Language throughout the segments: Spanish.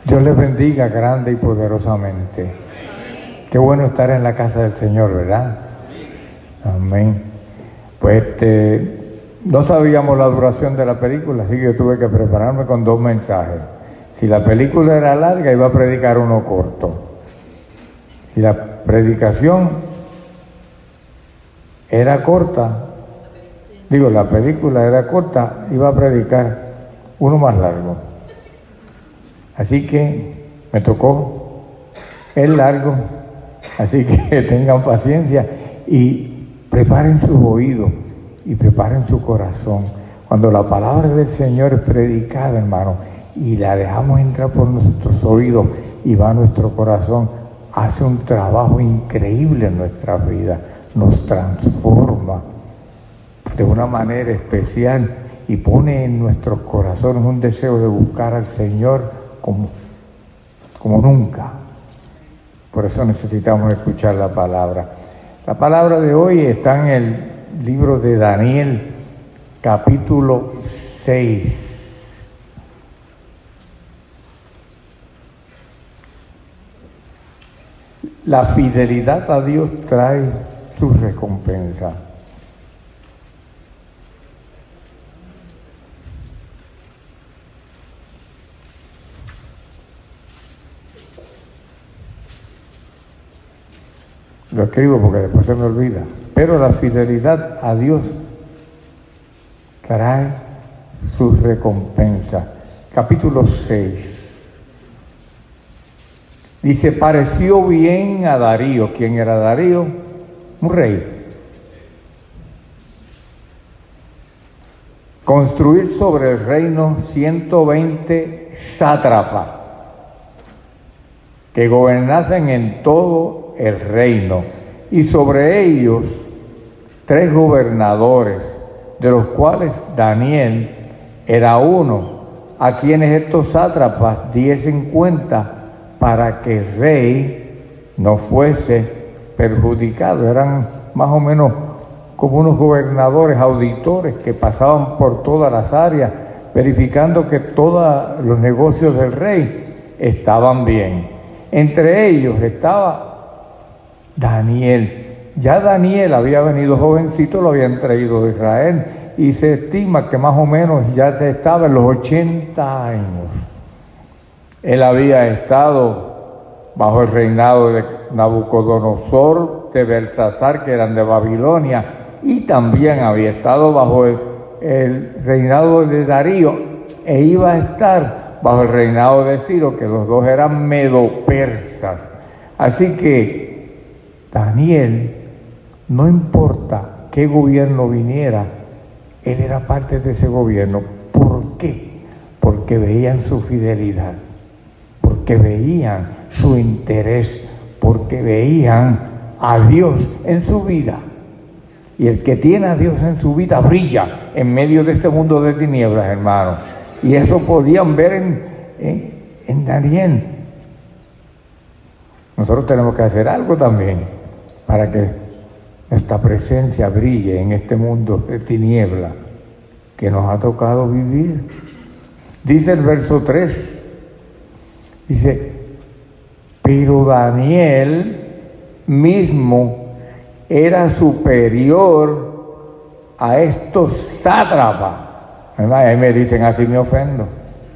Dios les bendiga grande y poderosamente. Qué bueno estar en la casa del Señor, ¿verdad? Amén. Pues no sabíamos la duración de la película, así que yo tuve que prepararme con 2 mensajes. Si la película era larga, iba a predicar uno corto. Si la predicación era corta, la película era corta, iba a predicar uno más largo. Así que me tocó el largo, así que tengan paciencia y preparen sus oídos y preparen su corazón. Cuando la palabra del Señor es predicada, hermano, y la dejamos entrar por nuestros oídos y va a nuestro corazón, hace un trabajo increíble en nuestra vida, nos transforma de una manera especial y pone en nuestros corazones un deseo de buscar al Señor como nunca. Por eso necesitamos escuchar la palabra. La palabra de hoy está en el libro de Daniel, capítulo 6. La fidelidad a Dios trae su recompensa. Lo escribo porque después se me olvida. Pero la fidelidad a Dios trae su recompensa. Capítulo 6. Dice, pareció bien a Darío. ¿Quién era Darío? Un rey. Construir sobre el reino 120 sátrapas que gobernasen en todo el reino, y sobre ellos 3 gobernadores, de los cuales Daniel era uno, a quienes estos sátrapas diesen cuenta para que el rey no fuese perjudicado. Eran más o menos como unos gobernadores, auditores que pasaban por todas las áreas, verificando que todos los negocios del rey estaban bien. Entre ellos estaba Daniel. Ya Daniel había venido jovencito, lo habían traído de Israel, y se estima que más o menos ya estaba en los 80 años. Él había estado bajo el reinado de Nabucodonosor, de Belsasar, que eran de Babilonia, y también había estado bajo el reinado de Darío, e iba a estar bajo el reinado de Ciro, que los dos eran medo-persas. Así que Daniel, no importa qué gobierno viniera, él era parte de ese gobierno. ¿Por qué? Porque veían su fidelidad, porque veían su interés, porque veían a Dios en su vida. Y el que tiene a Dios en su vida brilla en medio de este mundo de tinieblas, hermano. Y eso podían ver en Daniel. Nosotros tenemos que hacer algo también para que nuestra presencia brille en este mundo de tinieblas que nos ha tocado vivir. Dice el verso 3, dice, pero Daniel mismo era superior a estos sátrapas. Ahí me dicen, así me ofendo.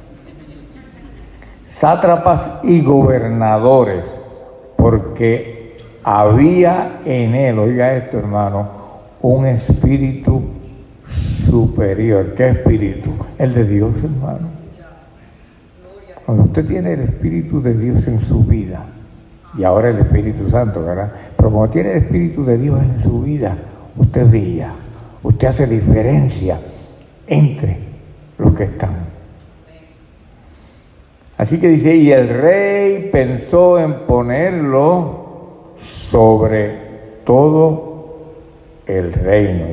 Sátrapas y gobernadores, porque había en él, oiga esto, hermano, un espíritu superior. ¿Qué espíritu? El de Dios, hermano. Cuando usted tiene el Espíritu de Dios en su vida, y ahora el Espíritu Santo, ¿verdad? Pero cuando tiene el Espíritu de Dios en su vida, usted brilla, usted hace diferencia entre los que están. Así que dice, y el rey pensó en ponerlo sobre todo el reino.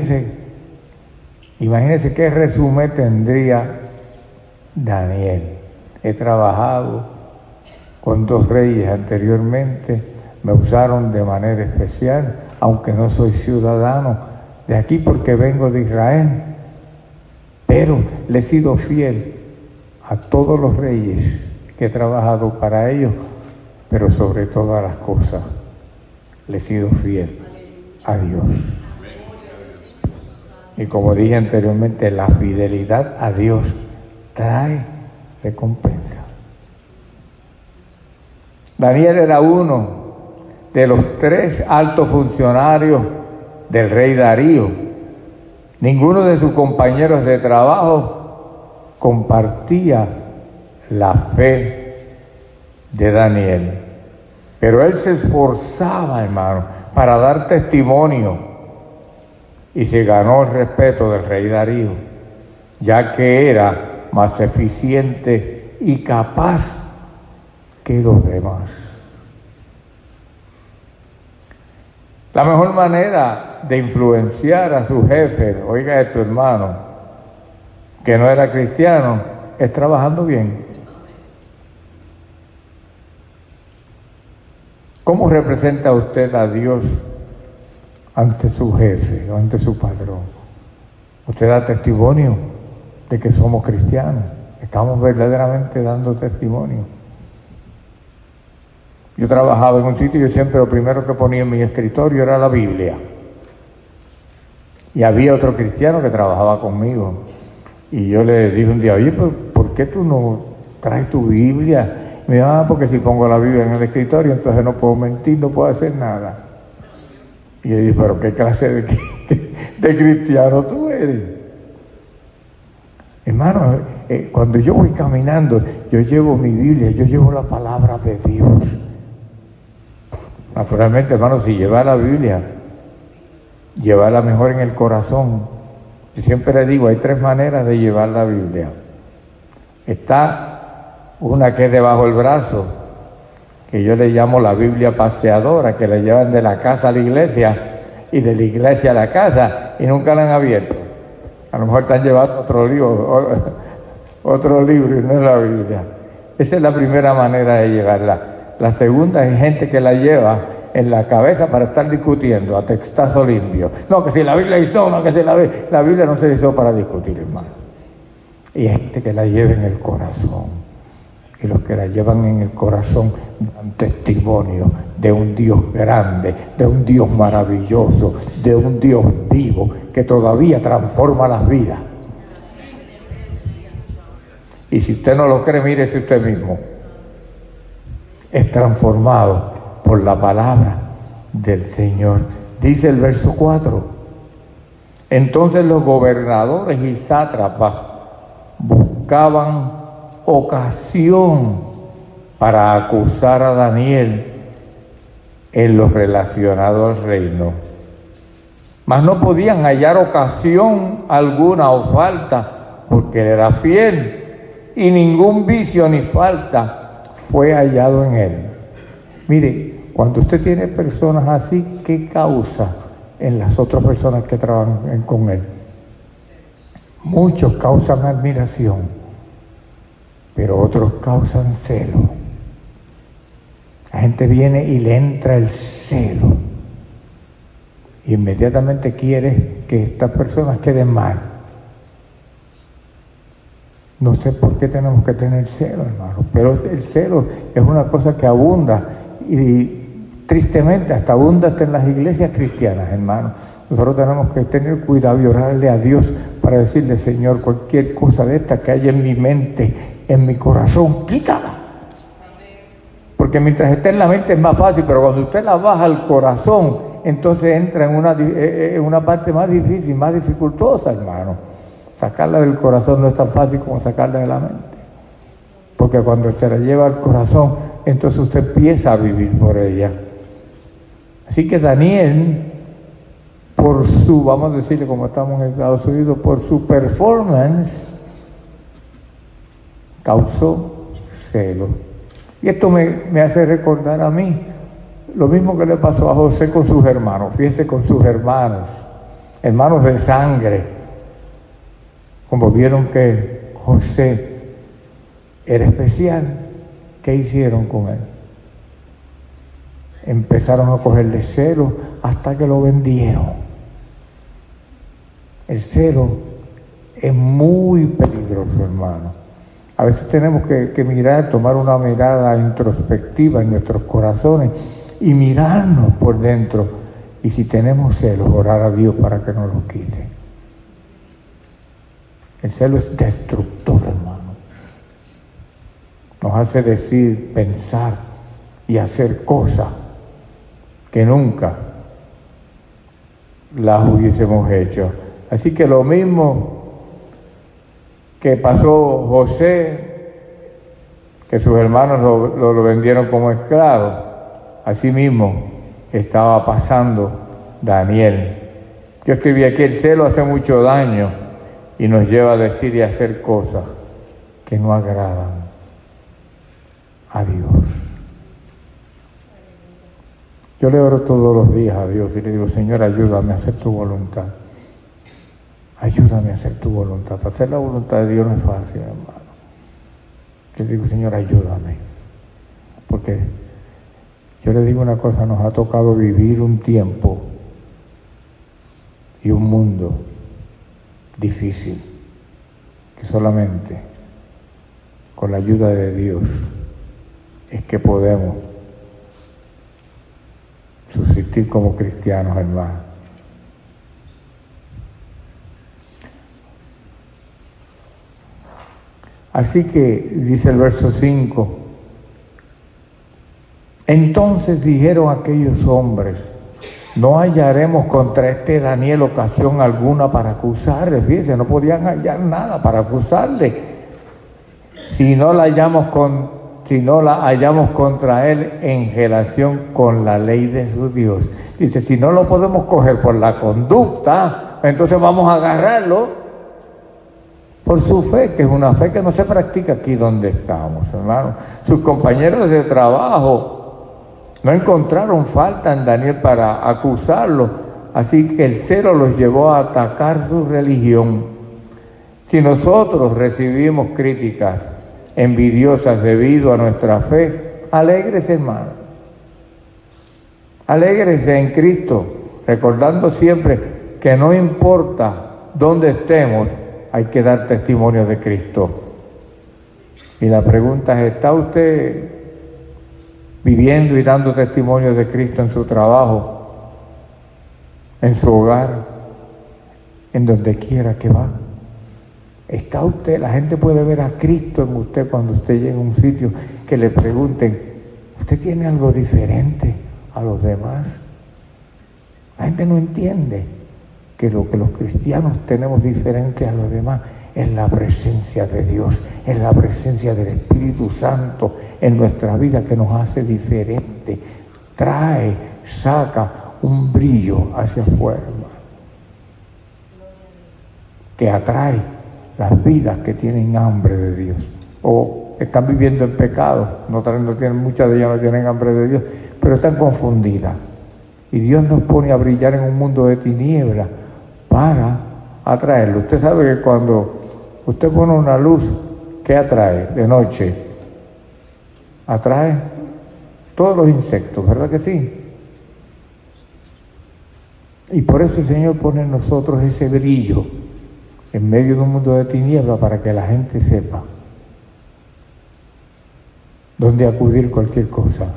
Imagínense qué resumen tendría Daniel. He trabajado con 2 reyes anteriormente, me usaron de manera especial, aunque no soy ciudadano de aquí porque vengo de Israel, pero le he sido fiel a todos los reyes que he trabajado para ellos, pero sobre todas las cosas le he sido fiel a Dios. Y como dije anteriormente, la fidelidad a Dios trae recompensa. Daniel era uno de los 3 altos funcionarios del rey Darío. Ninguno de sus compañeros de trabajo compartía la fe de Daniel. Pero él se esforzaba, hermano, para dar testimonio y se ganó el respeto del rey Darío, ya que era más eficiente y capaz que los demás. La mejor manera de influenciar a su jefe, oiga esto, hermano, que no era cristiano, es trabajando bien. ¿Cómo representa usted a Dios ante su jefe o ante su patrón? Usted da testimonio de que somos cristianos. Estamos verdaderamente dando testimonio. Yo trabajaba en un sitio y yo siempre lo primero que ponía en mi escritorio era la Biblia. Y había otro cristiano que trabajaba conmigo. Y yo le dije un día, oye, ¿por qué tú no traes tu Biblia? Me dijo, porque si pongo la Biblia en el escritorio, entonces no puedo mentir, no puedo hacer nada. Y yo dije, pero ¿qué clase de cristiano tú eres? Hermano, cuando yo voy caminando, yo llevo mi Biblia, yo llevo la palabra de Dios. Naturalmente, hermano, si lleva la Biblia, llevarla mejor en el corazón. Yo siempre le digo, hay 3 maneras de llevar la Biblia. Está una que es debajo del brazo, que yo le llamo la Biblia paseadora, que la llevan de la casa a la iglesia y de la iglesia a la casa y nunca la han abierto. A lo mejor están llevando otro libro y no es la Biblia. Esa es la primera manera de llevarla. La segunda es gente que la lleva en la cabeza para estar discutiendo a textazo limpio. No, que si la Biblia hizo, no, que si la Biblia no se hizo para discutir, hermano. Y hay gente que la lleva en el corazón. Y los que la llevan en el corazón dan testimonio de un Dios grande, de un Dios maravilloso, de un Dios vivo que todavía transforma las vidas. Y si usted no lo cree, mírese usted mismo. Es transformado por la palabra del Señor. Dice el verso 4. Entonces los gobernadores y sátrapas buscaban ocasión para acusar a Daniel en lo relacionado al reino. Mas no podían hallar ocasión alguna o falta, porque él era fiel y ningún vicio ni falta fue hallado en él. Mire, cuando usted tiene personas así, ¿qué causa en las otras personas que trabajan con él? Muchos causan admiración, pero otros causan celo. La gente viene y le entra el celo. Y inmediatamente quiere que estas personas queden mal. No sé por qué tenemos que tener celo, hermano, pero el celo es una cosa que abunda y tristemente hasta abunda hasta en las iglesias cristianas, hermano. Nosotros tenemos que tener cuidado y orarle a Dios para decirle, Señor, cualquier cosa de esta que haya en mi mente, en mi corazón, quítala. Porque mientras esté en la mente es más fácil, pero cuando usted la baja al corazón, entonces entra en una parte más difícil, más dificultosa, hermano. Sacarla del corazón no es tan fácil como sacarla de la mente. Porque cuando se la lleva al corazón, entonces usted empieza a vivir por ella. Así que Daniel, por su, vamos a decirle como estamos en Estados Unidos, por su performance, causó celo. Y esto me hace recordar a mí lo mismo que le pasó a José con sus hermanos. Fíjense, con sus hermanos de sangre, como vieron que José era especial, ¿qué hicieron con él? Empezaron a cogerle celo hasta que lo vendieron. El celo es muy peligroso, hermano. A veces tenemos que mirar, tomar una mirada introspectiva en nuestros corazones y mirarnos por dentro. Y si tenemos celos, orar a Dios para que nos los quite. El celo es destructor, hermano. Nos hace decir, pensar y hacer cosas que nunca las hubiésemos hecho. Así que lo mismo que pasó José, que sus hermanos lo vendieron como esclavo, así mismo estaba pasando Daniel. Yo escribí aquí, el celo hace mucho daño y nos lleva a decir y a hacer cosas que no agradan a Dios. Yo le oro todos los días a Dios y le digo, Señor, ayúdame a hacer tu voluntad. Ayúdame a hacer tu voluntad. Hacer la voluntad de Dios no es fácil, hermano. Yo le digo, Señor, ayúdame. Porque yo le digo una cosa, nos ha tocado vivir un tiempo y un mundo difícil, que solamente con la ayuda de Dios es que podemos subsistir como cristianos, hermano. Así que dice el verso 5, entonces dijeron aquellos hombres, no hallaremos contra este Daniel ocasión alguna para acusarle. Fíjense, no podían hallar nada para acusarle. Si no la hallamos contra él en relación con la ley de su Dios. Dice, si no lo podemos coger por la conducta, entonces vamos a agarrarlo por su fe, que es una fe que no se practica aquí donde estamos, hermano. Sus compañeros de trabajo no encontraron falta en Daniel para acusarlo, así que el celo los llevó a atacar su religión. Si nosotros recibimos críticas envidiosas debido a nuestra fe, alégrese, hermano. Alégrese en Cristo, recordando siempre que no importa dónde estemos, hay que dar testimonio de Cristo. Y la pregunta es, ¿está usted viviendo y dando testimonio de Cristo en su trabajo, en su hogar, en donde quiera que va? ¿Está usted? La gente puede ver a Cristo en usted cuando usted llega a un sitio que le pregunten, ¿usted tiene algo diferente a los demás? La gente no entiende que lo que los cristianos tenemos diferente a los demás es la presencia de Dios, es la presencia del Espíritu Santo en nuestra vida que nos hace diferente, saca un brillo hacia afuera, hermano, que atrae las vidas que tienen hambre de Dios o están viviendo en pecado, muchas de ellas no tienen hambre de Dios, pero están confundidas. Y Dios nos pone a brillar en un mundo de tinieblas para atraerlo. Usted sabe que cuando usted pone una luz, ¿qué atrae de noche? Atrae todos los insectos, ¿verdad que sí? Y por eso el Señor pone en nosotros ese brillo en medio de un mundo de tinieblas para que la gente sepa dónde acudir cualquier cosa.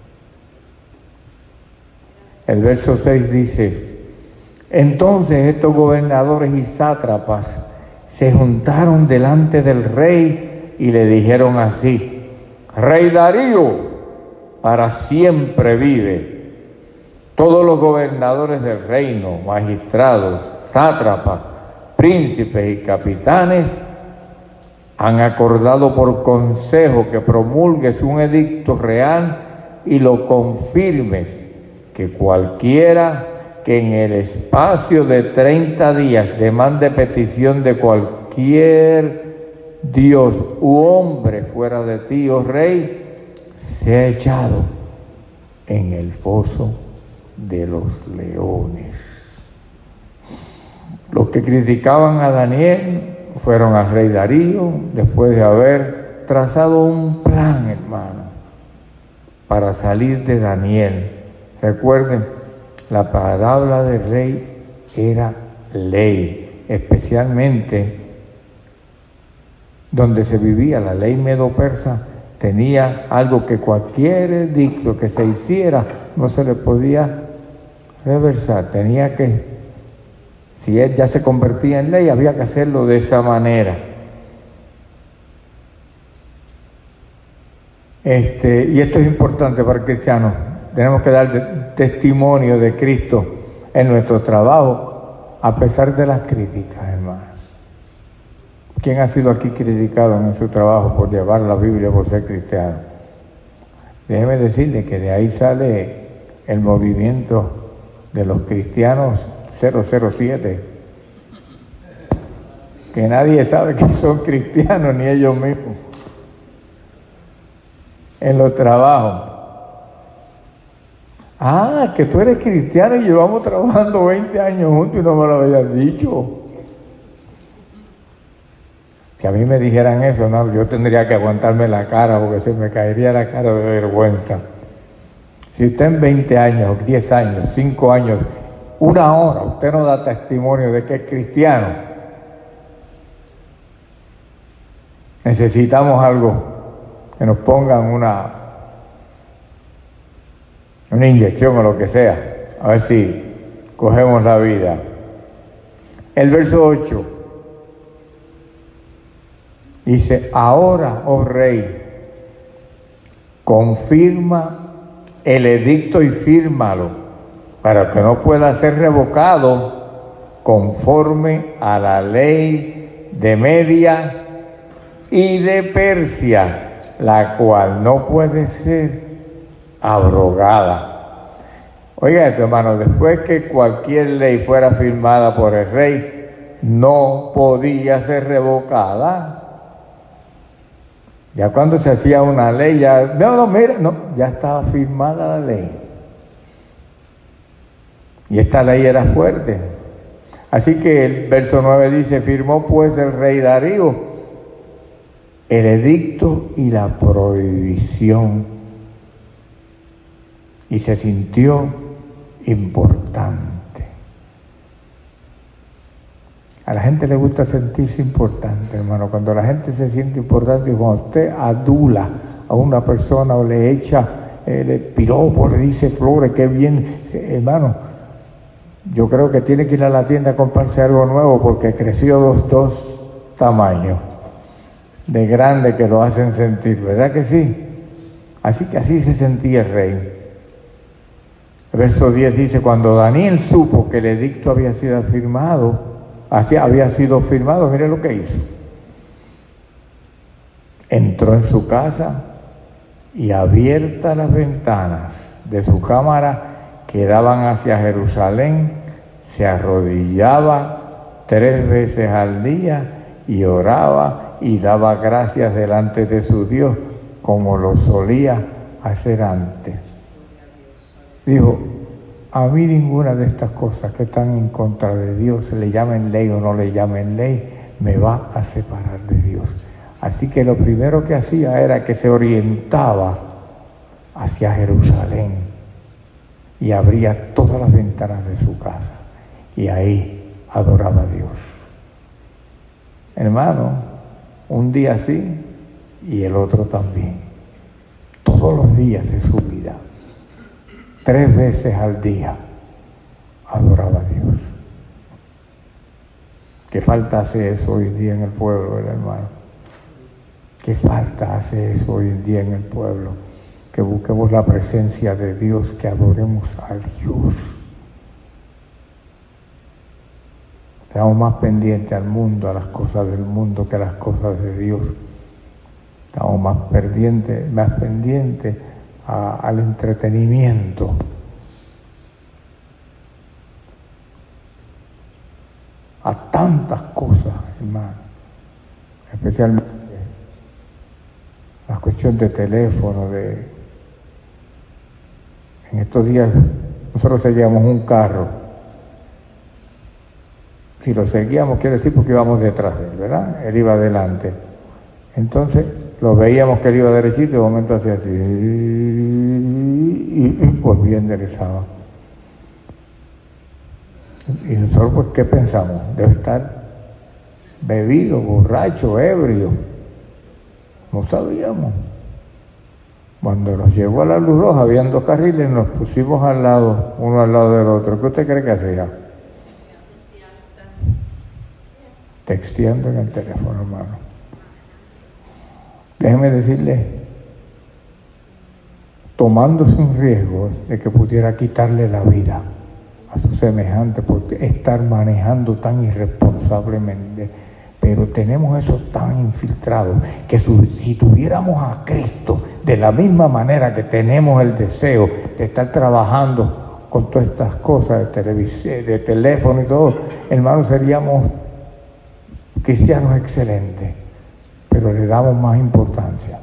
El verso 6 dice, entonces estos gobernadores y sátrapas se juntaron delante del rey y le dijeron así, Rey Darío, para siempre vive. Todos los gobernadores del reino, magistrados, sátrapas, príncipes y capitanes han acordado por consejo que promulgues un edicto real y lo confirmes, que cualquiera que en el espacio de 30 días demande petición de cualquier Dios u hombre fuera de ti, oh rey, sea echado en el foso de los leones. Los que criticaban a Daniel fueron al rey Darío después de haber trazado un plan, hermano, para salir de Daniel. Recuerden, la palabra del rey era ley, especialmente donde se vivía la ley medo-persa, tenía algo que cualquier edicto que se hiciera no se le podía reversar. Tenía que, si él ya se convertía en ley, había que hacerlo de esa manera. Y esto es importante para el cristiano. Tenemos que dar testimonio de Cristo en nuestro trabajo, a pesar de las críticas, hermanos. ¿Quién ha sido aquí criticado en su trabajo por llevar la Biblia, por ser cristiano? Déjeme decirle que de ahí sale el movimiento de los cristianos 007, que nadie sabe que son cristianos, ni ellos mismos, en los trabajos. Ah, que tú eres cristiano y llevamos trabajando 20 años juntos y no me lo habías dicho. Si a mí me dijeran eso, no, yo tendría que aguantarme la cara porque se me caería la cara de vergüenza. Si usted en 20 años, 10 años, 5 años, 1 hora, usted no da testimonio de que es cristiano, necesitamos algo, que nos pongan una inyección o lo que sea, a ver si cogemos la vida. El verso 8 dice: ahora, oh rey, confirma el edicto y fírmalo, para que no pueda ser revocado conforme a la ley de Media y de Persia, la cual no puede ser abrogada. Oiga esto, hermano, después que cualquier ley fuera firmada por el rey, no podía ser revocada. Ya cuando se hacía una ley, ya estaba firmada la ley. Y esta ley era fuerte. Así que el verso 9 dice: firmó pues el rey Darío el edicto y la prohibición, y se sintió importante. A la gente le gusta sentirse importante, hermano. Cuando la gente se siente importante, y cuando usted adula a una persona o le echa piropo, le dice flores, qué bien, hermano, yo creo que tiene que ir a la tienda a comprarse algo nuevo, porque creció dos tamaños de grande que lo hacen sentir, ¿verdad que sí? Así que así se sentía el rey. El verso 10 dice: cuando Daniel supo que el edicto había sido firmado, mire lo que hizo. Entró en su casa y, abiertas las ventanas de su cámara que daban hacia Jerusalén, se arrodillaba 3 veces al día y oraba y daba gracias delante de su Dios, como lo solía hacer antes. Dijo: a mí ninguna de estas cosas que están en contra de Dios, le llamen ley o no le llamen ley, me va a separar de Dios. Así que lo primero que hacía era que se orientaba hacia Jerusalén y abría todas las ventanas de su casa y ahí adoraba a Dios. Hermano, un día sí y el otro también. Todos los días de su vida, 3 veces al día, adoraba a Dios. ¿Qué falta hace eso hoy en día en el pueblo, hermano? ¿Qué falta hace eso hoy en día en el pueblo? Que busquemos la presencia de Dios, que adoremos a Dios. Estamos más pendientes al mundo, a las cosas del mundo, que a las cosas de Dios. Estamos más pendientes al entretenimiento. A tantas cosas, hermano. Especialmente la cuestión de teléfono, en estos días nosotros seguíamos un carro. Si lo seguíamos, quiere decir porque íbamos detrás de él, ¿verdad? Él iba adelante. Entonces lo veíamos que él iba derechito y de momento hacía así y volvía enderezado. Y nosotros, pues, ¿qué pensamos? Debe estar bebido, borracho, ebrio. No sabíamos. Cuando nos llegó a la luz roja, habían 2 carriles, nos pusimos al lado, uno al lado del otro. ¿Qué usted cree que hacía? Texteando en el teléfono, hermano. Déjeme decirle, tomándose un riesgo de que pudiera quitarle la vida a su semejante por estar manejando tan irresponsablemente. Pero tenemos eso tan infiltrado que si tuviéramos a Cristo de la misma manera que tenemos el deseo de estar trabajando con todas estas cosas de teléfono y todo, hermanos, seríamos cristianos excelentes, pero le damos más importancia.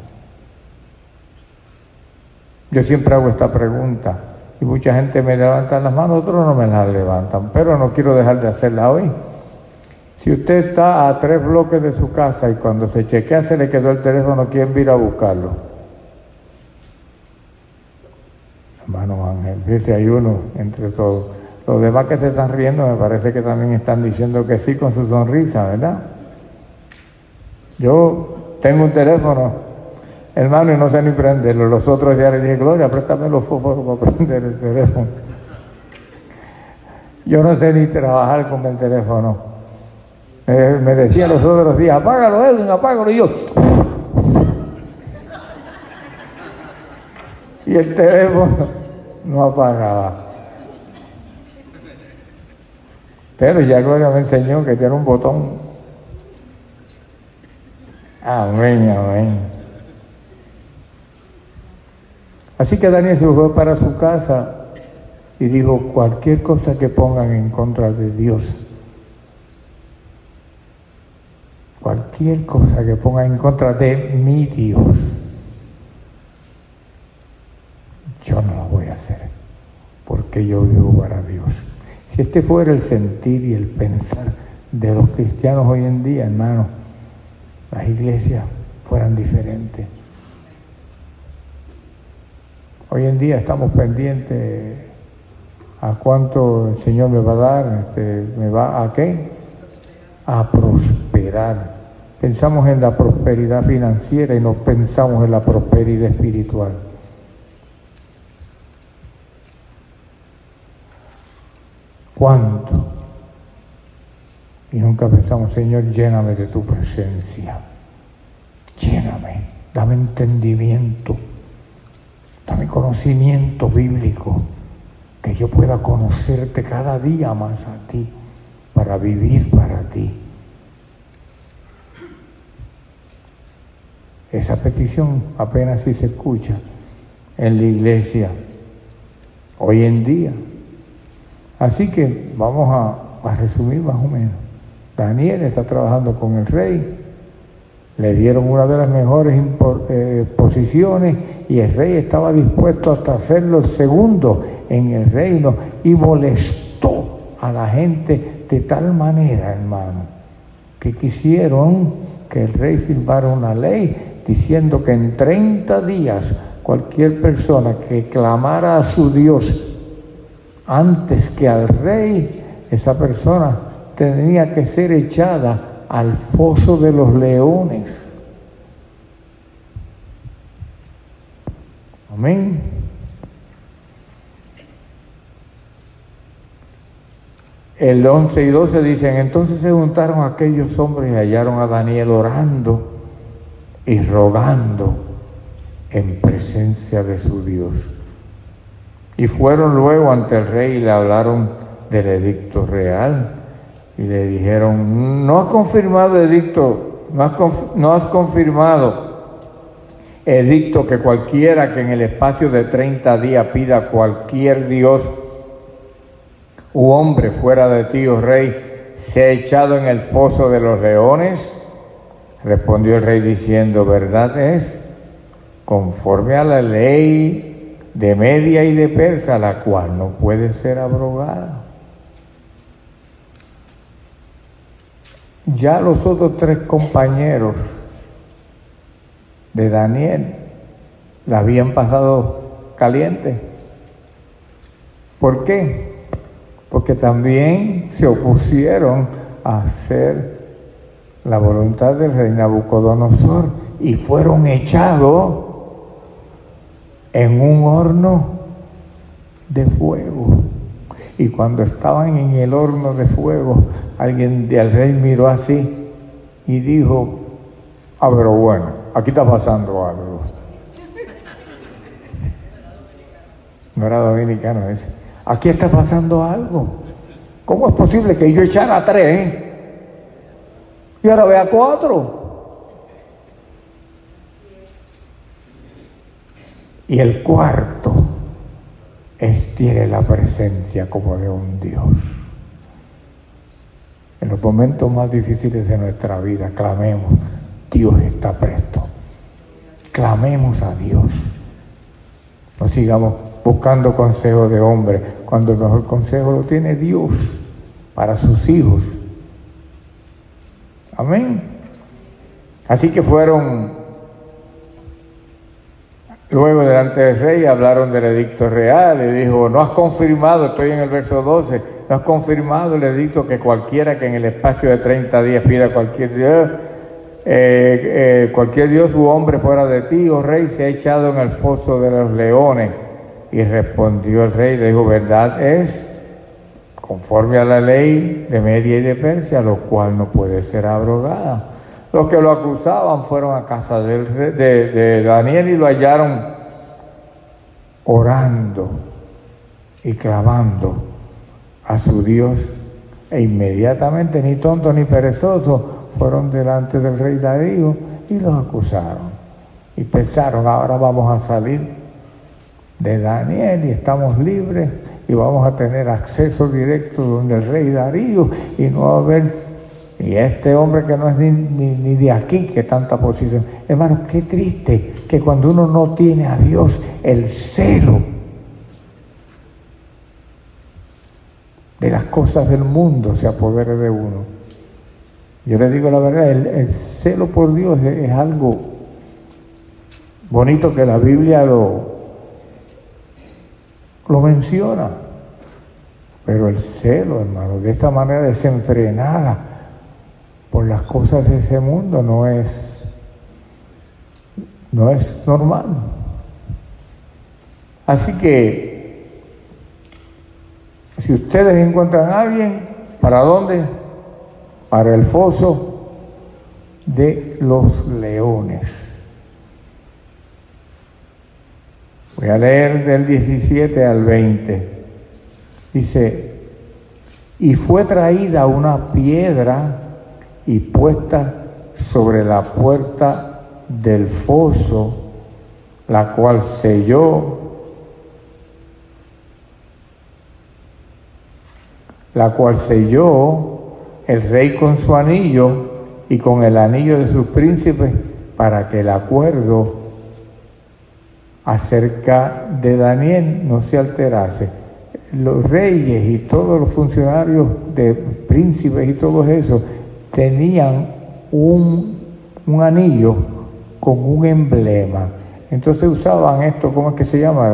Yo siempre hago esta pregunta y mucha gente me levanta las manos, otros no me las levantan, pero no quiero dejar de hacerla hoy. Si usted está a 3 bloques de su casa y cuando se chequea se le quedó el teléfono, ¿quién vino a buscarlo? Hermano Ángel, dice, hay uno entre todos. Los demás que se están riendo me parece que también están diciendo que sí con su sonrisa, ¿verdad? Yo tengo un teléfono, hermano, y no sé ni prenderlo. Los otros ya les dije, Gloria, préstame los fósforos para prender el teléfono. Yo no sé ni trabajar con el teléfono. Me decía los otros días, apágalo, Edwin, apágalo, y yo. Y el teléfono no apagaba. Pero ya Gloria me enseñó que tiene un botón. Amén, amén. Así que Daniel se fue para su casa y dijo, cualquier cosa que pongan en contra de Dios, cualquier cosa que pongan en contra de mi Dios, yo no lo voy a hacer, porque yo vivo para Dios. Si este fuera el sentir y el pensar de los cristianos hoy en día, hermano, las iglesias fueran diferentes. Hoy en día estamos pendientes a cuánto el Señor me va a dar, ¿me va a qué? A prosperar. Pensamos en la prosperidad financiera y no pensamos en la prosperidad espiritual. ¿Cuánto? Y nunca pensamos, Señor, lléname de tu presencia. Lléname, dame entendimiento, dame conocimiento bíblico, que yo pueda conocerte cada día más a ti, para vivir para ti. Esa petición apenas si se escucha en la iglesia hoy en día. Así que vamos a resumir más o menos. Daniel está trabajando con el rey, le dieron una de las mejores posiciones y el rey estaba dispuesto hasta hacerlo el segundo en el reino y molestó a la gente de tal manera, hermano, que quisieron que el rey firmara una ley diciendo que en 30 días cualquier persona que clamara a su Dios antes que al rey, esa persona tenía que ser echada al foso de los leones. Amén. El 11 y 12 dicen, entonces se juntaron aquellos hombres y hallaron a Daniel orando y rogando en presencia de su Dios. Y fueron luego ante el rey y le hablaron del edicto real y le dijeron, no has confirmado edicto, no has confirmado edicto que cualquiera que en el espacio de 30 días pida a cualquier dios u hombre fuera de ti, oh rey, sea echado en el foso de los leones. Respondió el rey diciendo, verdad es, conforme a la ley de Media y de Persa, la cual no puede ser abrogada. Ya los otros 3 compañeros de Daniel la habían pasado caliente. ¿Por qué? Porque también se opusieron a hacer la voluntad del rey Nabucodonosor y fueron echados en un horno de fuego. Y cuando estaban en el horno de fuego, alguien del rey miró así y dijo: pero bueno, aquí está pasando algo. No era dominicano ese. Aquí está pasando algo. ¿Cómo es posible que yo echara a 3 y ahora vea 4? Y el cuarto tiene la presencia como de un Dios. En los momentos más difíciles de nuestra vida, clamemos: Dios está presto. Clamemos a Dios. No sigamos buscando consejo de hombre, cuando el mejor consejo lo tiene Dios para sus hijos. Amén. Así que fueron luego delante del rey, hablaron del edicto real, y dijo: no has confirmado, estoy en el verso 12, no has confirmado el edicto que cualquiera que en el espacio de 30 días pida cualquier Dios u hombre fuera de ti, oh rey, se ha echado en el foso de los leones. Y respondió el rey, le dijo: verdad es, conforme a la ley de Media y de Persia, lo cual no puede ser abrogada. Los que lo acusaban fueron a casa de Daniel y lo hallaron orando y clamando a su Dios. E inmediatamente, ni tontos ni perezosos, fueron delante del rey Darío y los acusaron. Y pensaron: ahora vamos a salir de Daniel y estamos libres y vamos a tener acceso directo donde el rey Darío y no va a haber, y este hombre que no es ni de aquí, que tanta posición. Hermanos, qué triste que cuando uno no tiene a Dios, el celo de las cosas del mundo se apodere de uno. Yo les digo la verdad, el celo por Dios es algo bonito que la Biblia lo menciona, pero el celo, hermano, de esta manera desenfrenada por las cosas de ese mundo no es normal. Así que si ustedes encuentran a alguien, ¿para dónde? Para el foso de los leones. Voy a leer del 17 al 20. Dice: y fue traída una piedra y puesta sobre la puerta del foso, la cual selló el rey con su anillo y con el anillo de sus príncipes, para que el acuerdo acerca de Daniel no se alterase. Los reyes y todos los funcionarios de príncipes y todos esos tenían un anillo con un emblema. Entonces usaban esto, ¿cómo es que se llama?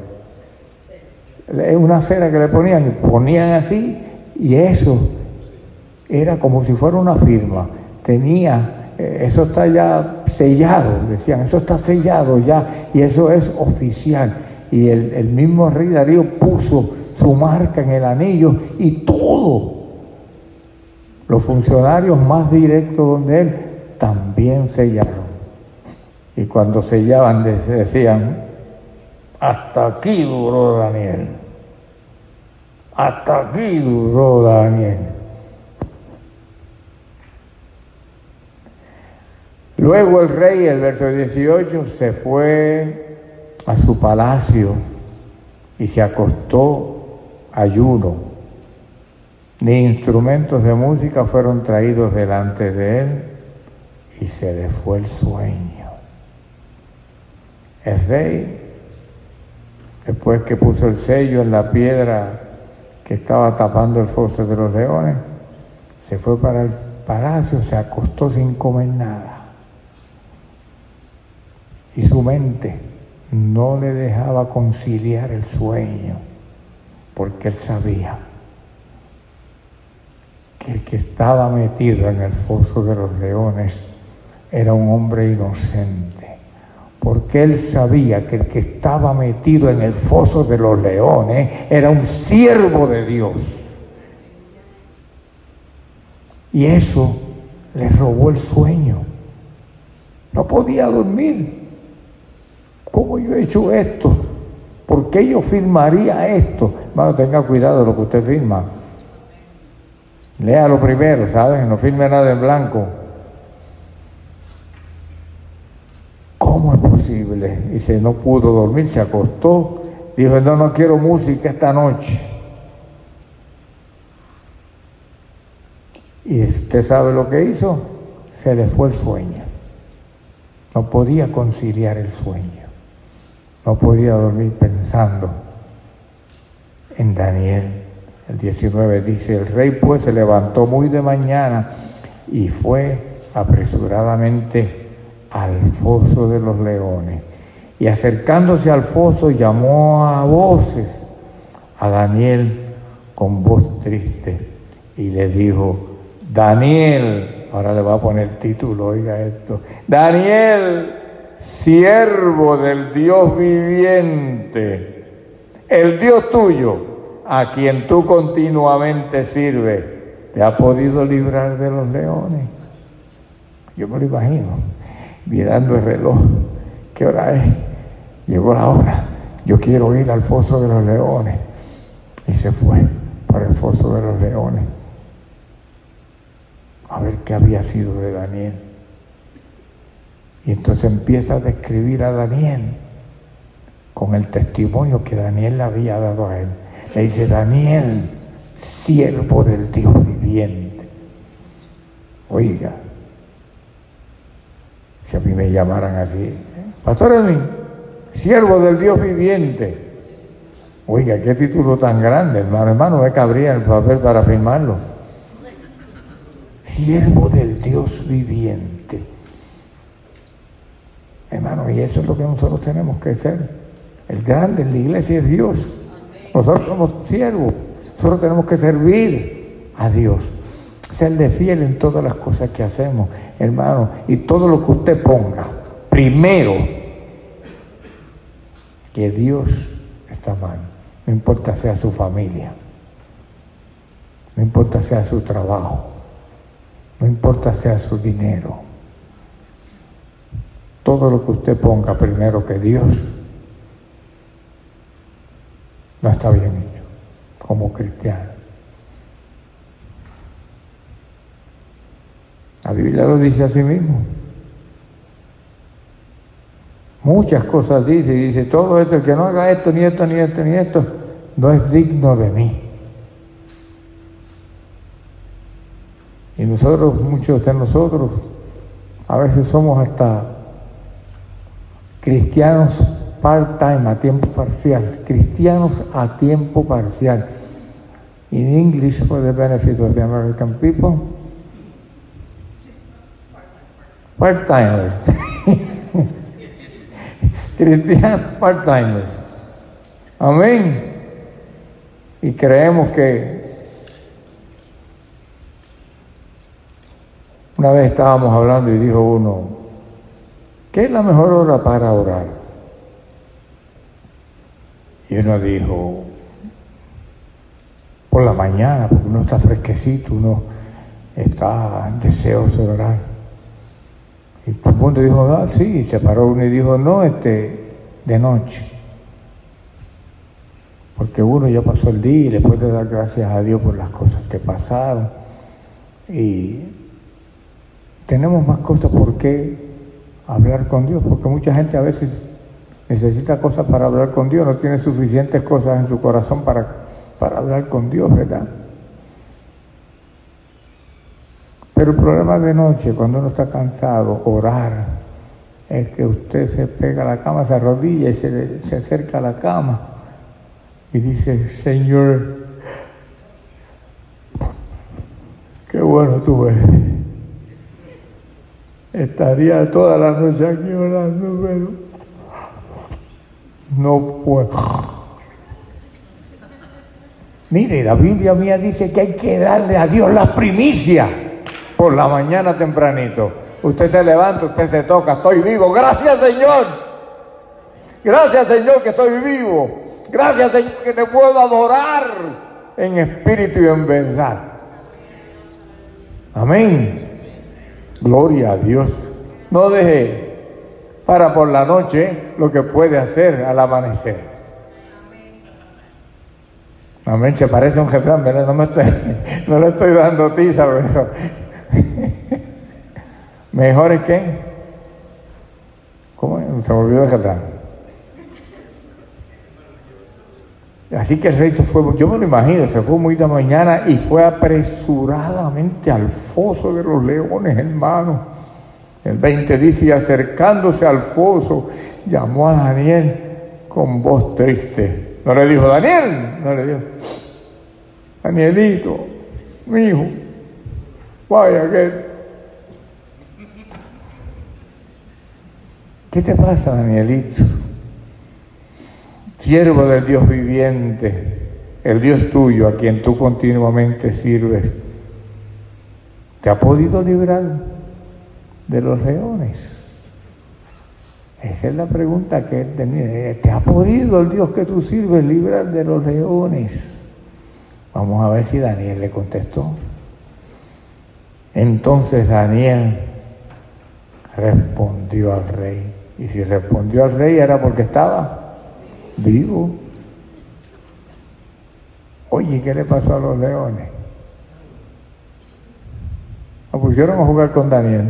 Una cera que le ponían así, y eso era como si fuera una firma. Eso está ya sellado, decían, eso está sellado ya, y eso es oficial. Y el mismo rey Darío puso su marca en el anillo, y todos los funcionarios más directos donde él también sellaron. Y cuando sellaban decían: hasta aquí duró Daniel, hasta aquí duró Daniel. Luego el rey, el verso 18, se fue a su palacio y se acostó ayuno. Ni instrumentos de música fueron traídos delante de él, y se le fue el sueño. El rey, después que puso el sello en la piedra que estaba tapando el foso de los leones, se fue para el palacio, se acostó sin comer nada. Y su mente no le dejaba conciliar el sueño, porque él sabía que el que estaba metido en el foso de los leones era un hombre inocente, porque él sabía que el que estaba metido en el foso de los leones era un siervo de Dios. Y eso le robó el sueño. No podía dormir. ¿Cómo yo he hecho esto? ¿Por qué yo firmaría esto? Hermano, tenga cuidado de lo que usted firma. Léalo primero, ¿sabes? No firme nada en blanco. ¿Cómo es posible? Dice, no pudo dormir, se acostó. Dijo, no quiero música esta noche. Y usted sabe lo que hizo, se le fue el sueño. No podía conciliar el sueño. No podía dormir pensando en Daniel. El 19 dice, el rey pues se levantó muy de mañana y fue apresuradamente al foso de los leones. Y acercándose al foso llamó a voces a Daniel con voz triste y le dijo, Daniel, ahora le va a poner título, oiga esto, Daniel, siervo del Dios viviente, el Dios tuyo, a quien tú continuamente sirves, ¿te ha podido librar de los leones? Yo me lo imagino, mirando el reloj, ¿qué hora es? Llegó la hora, yo quiero ir al foso de los leones. Y se fue para el foso de los leones a ver qué había sido de Daniel. Y entonces empieza a describir a Daniel con el testimonio que Daniel le había dado a él. Le dice, Daniel, siervo del Dios viviente. Oiga, si a mí me llamaran así, Pastor Edwin, siervo del Dios viviente. Oiga, qué título tan grande, hermano, me cabría el papel para firmarlo. Siervo del Dios viviente. Hermano, y eso es lo que nosotros tenemos que ser. El grande en la iglesia es Dios. Nosotros somos siervos. Nosotros tenemos que servir a Dios. Serle fiel en todas las cosas que hacemos, hermano. Y todo lo que usted ponga, primero, que Dios está mal. No importa sea su familia. No importa sea su trabajo. No importa sea su dinero. Todo lo que usted ponga primero que Dios no está bien hecho como cristiano. La Biblia lo dice así mismo. Muchas cosas dice, y dice, todo esto, el que no haga esto, ni esto, ni esto, ni esto, no es digno de mí. Y nosotros, muchos de nosotros, a veces somos hasta cristianos part-time, a tiempo parcial. Cristianos a tiempo parcial. In English, for the benefit of the American people, part-timers. Cristianos part-timers. Amén. Y creemos que una vez estábamos hablando y dijo uno, ¿qué es la mejor hora para orar? Y uno dijo, por la mañana, porque uno está fresquecito, uno está deseoso de orar. Y todo el mundo dijo, sí, y se paró uno y dijo, no, de noche. Porque uno ya pasó el día y le puede dar gracias a Dios por las cosas que pasaron. Y tenemos más cosas por qué hablar con Dios, porque mucha gente a veces necesita cosas para hablar con Dios, no tiene suficientes cosas en su corazón para hablar con Dios, ¿verdad? Pero el problema de noche, cuando uno está cansado, orar, es que usted se pega a la cama, se arrodilla y se acerca a la cama y dice, Señor, qué bueno tú eres. Estaría toda la noche aquí orando, pero no puedo. Mire, la Biblia mía dice que hay que darle a Dios la primicia por la mañana tempranito. Usted se levanta, usted se toca, estoy vivo. Gracias, Señor. Gracias, Señor, que estoy vivo. Gracias, Señor, que te puedo adorar en espíritu y en verdad. Amén. Gloria a Dios. No deje para por la noche lo que puede hacer al amanecer. Amén. Se parece a un refrán, ¿verdad? No le estoy dando tiza, pero mejor es que, ¿cómo? Se me olvidó el refrán. Así que el rey se fue, yo me lo imagino, se fue muy de mañana y fue apresuradamente al foso de los leones, hermano. El 20 dice, y acercándose al foso, llamó a Daniel con voz triste. No le dijo, Daniel, no le dijo, Danielito, mi hijo, vaya que... ¿Qué te pasa, Danielito? Siervo del Dios viviente, el Dios tuyo, a quien tú continuamente sirves, ¿te ha podido librar de los leones? Esa es la pregunta que él tenía. ¿Te ha podido el Dios que tú sirves librar de los leones? Vamos a ver si Daniel le contestó. Entonces Daniel respondió al rey. Y si respondió al rey era porque estaba vivo. Oye, ¿qué le pasó a los leones? Lo pusieron a jugar con Daniel.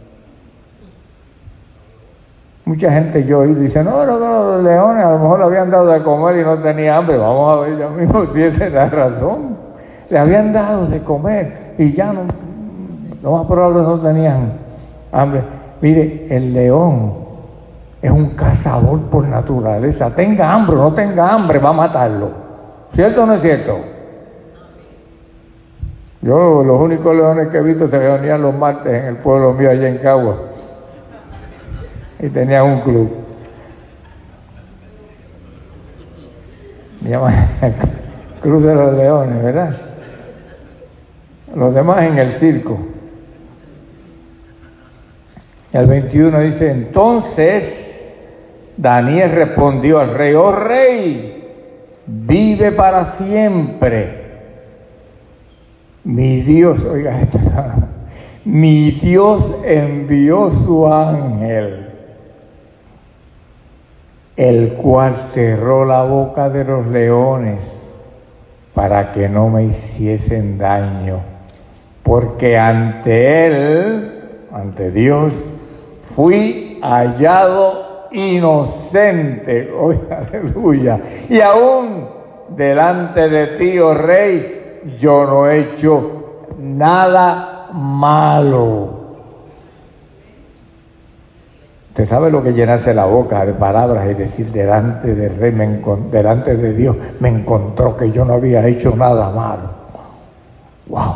Mucha gente yo oí dice, no, los leones a lo mejor le habían dado de comer y no tenía hambre. Vamos a ver ya mismo si esa es la razón. Le habían dado de comer y ya no, lo más probable no tenían hambre. Mire, el león es un cazador por naturaleza. Tenga hambre o no tenga hambre, va a matarlo. ¿Cierto o no es cierto? Yo los únicos leones que he visto se reunían los martes en el pueblo mío allá en Cagua. Y tenían un club. Se llama el Club de los Leones, ¿verdad? Los demás en el circo. El 21 dice, entonces Daniel respondió al rey, oh rey, vive para siempre. Mi Dios, oiga esto, mi Dios envió su ángel, el cual cerró la boca de los leones para que no me hiciesen daño, porque ante él, ante Dios, fui hallado inocente, oiga, aleluya, y aún delante de ti, oh rey, yo no he hecho nada malo. Usted sabe lo que llenarse la boca de palabras y decir delante del rey, delante de Dios, me encontró que yo no había hecho nada malo. ¡Wow!